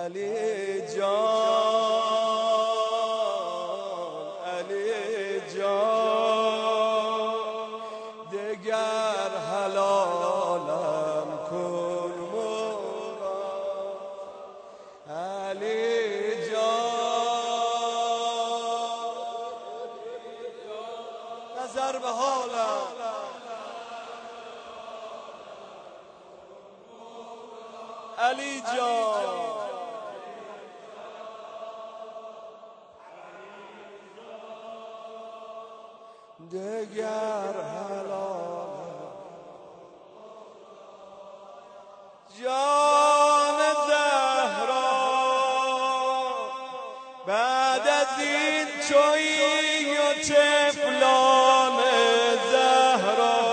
علی جان علی جان دگر حلالم کن مولا علی جان نظر به حالم علی جان دگر حلال جان زهرا بعد از این تویی و طفلان زهرا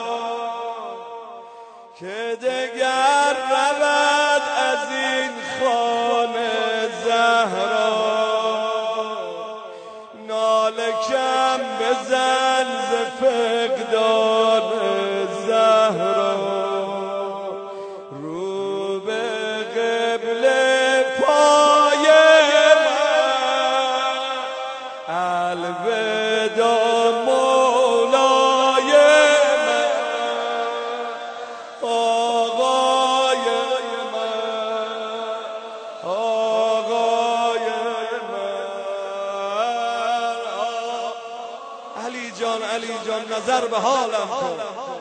که دگر رود از این خانه زهرا ناله کم بزن ز فقدان زهرا رو به قبله پای من الوداع مولای من آقای من آقای من علی جان نظر به حالم کن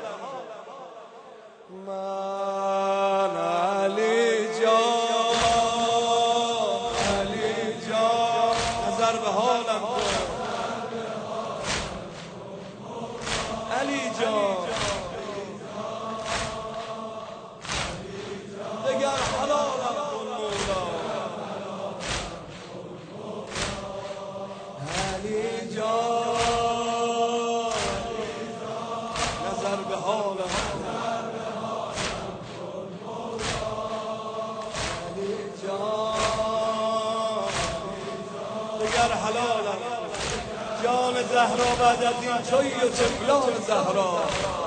من علی جان نظر به حالم کن علی جان دگر حلالم کن مولا علی جان نظر به حالم علی جان دگر حلالم جان زهرا بعد از این تویی و طفلان زهرا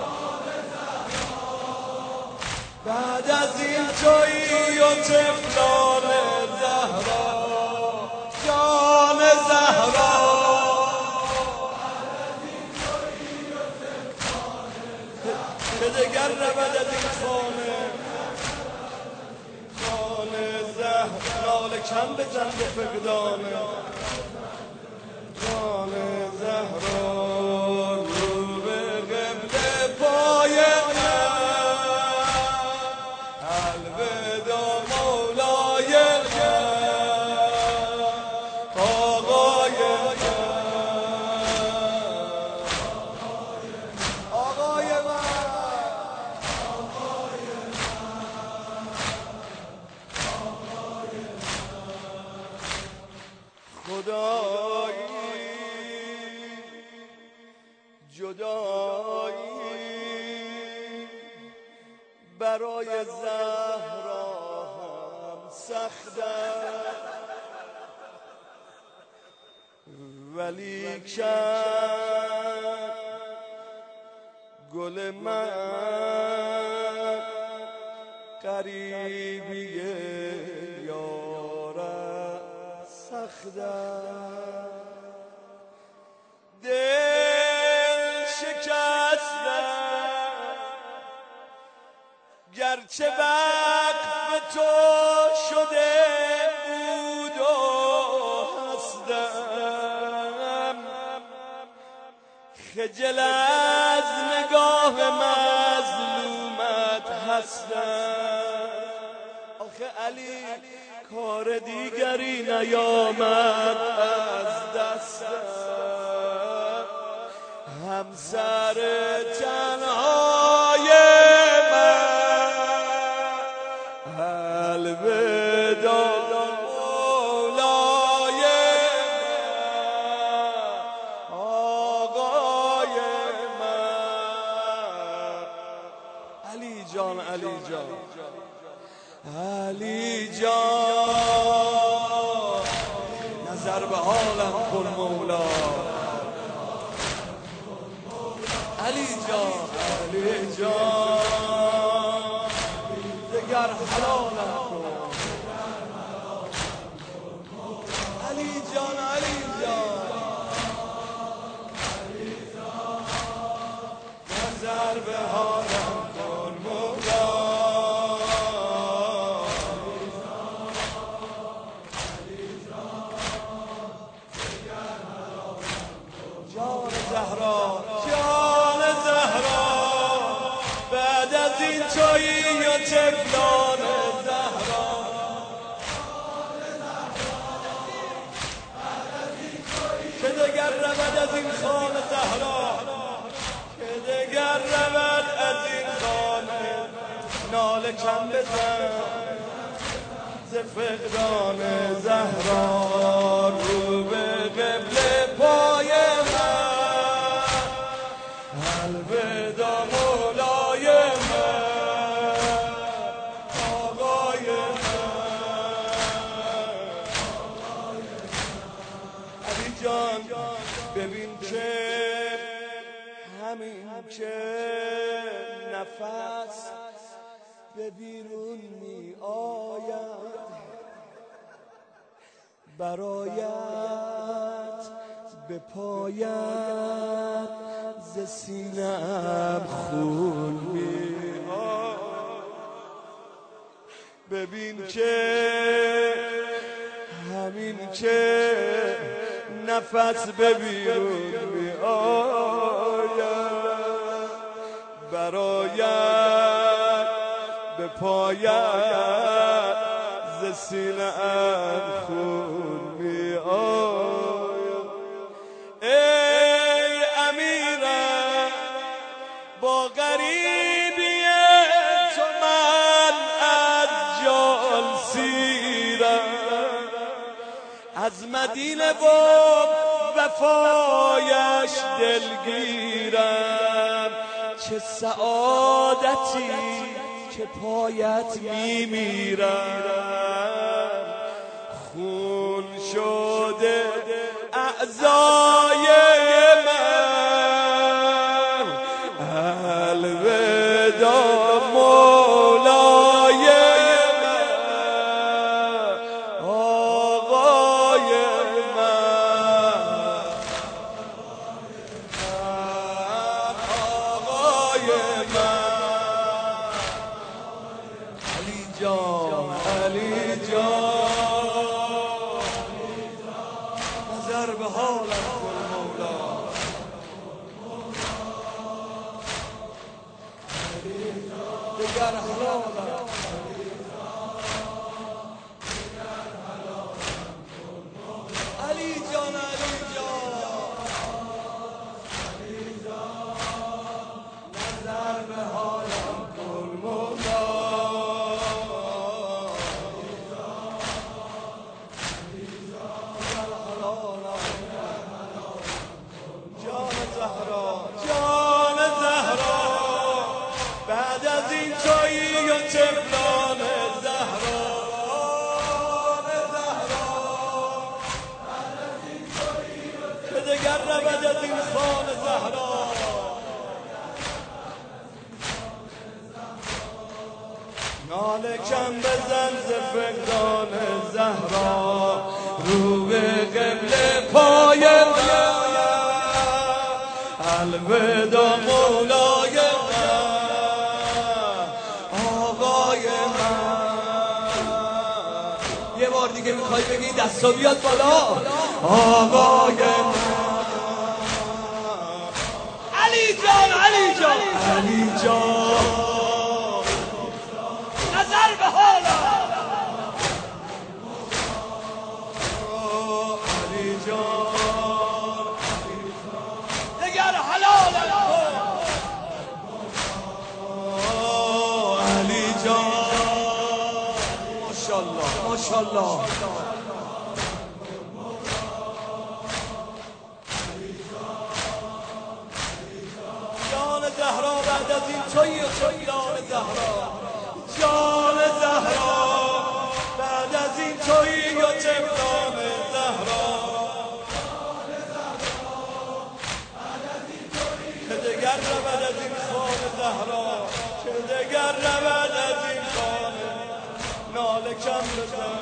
بعد از این تویی و طفلان زهرا جان زهرا که دگر رود از این خانه زهرا ناله کم بزن به فقدان جان زهرا رو به قبله پای الوداع مولای من آقای خدایی جدایی برای زهرا هم سخته ولیکن گل من قریبی یارم سخته دل شکستم گرچه وقف تو شده بود و هستم خجل از نگاه مظلومت هستم آخه علی کار دیگری نیامد از دستم همسر تنهای من الوداع مولای من آقای من علی جان نظر به حالم کن مولا علی جان دگر حلالم کن کم بزن ز فقدان زهرا رو به قبله پای من الوداع مولای من آقای من علی جان ببین که همین که نفس به بیرون می آید برایت به پایت ز سینه‌ام خون می آید ببین که همین که نفس به بیرون می آید برایت به پایت ز سینه‌ام خون می آید ای امیرم با غریبی تو من از جان سیرم از مدینه و وفایش دلگیرم چه سعادتی که پایت میمیرم خون شده اعضای من الوداع مولای من آقای من آقای من علی جان نظر به حالم کن مولا دگر حلالم علی جان نظر به حالم کن مولا جان زهرا بعد از این تویی و طفلان زهرا که دگر رود از این خان زهرا ناله کم بزن ز فقدان زهرا رو به قبله پای من الوداع مولای من آقای من یه بار دیگه میخوای بگی دستا بیاد بالا آقای من علی جان نظر به حالم علی جان دگر حلالم کن علی جان ماشاءالله جان زهرا بعد از این تویی و جان زهرا جان زهرا بعد از این تویی و جان زهرا که دگر رود از این خان زهرا که دگر رود از این خانه ناله کم بزن